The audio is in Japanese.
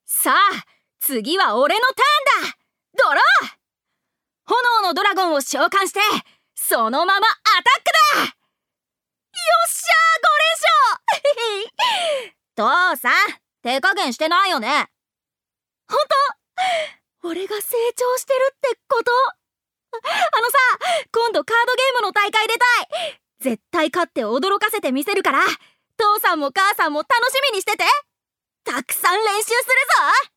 さあ、次は俺のターンだ。ドロー。炎のドラゴンを召喚して、そのままアタックだ。よっしゃー、5連勝父さん、手加減してないよね。ほんと？俺が成長してるってこと？今度カードゲームの大会出たい。絶対勝って驚かせてみせるから、父さんも母さんも楽しみにしてて。たくさん練習するぞ。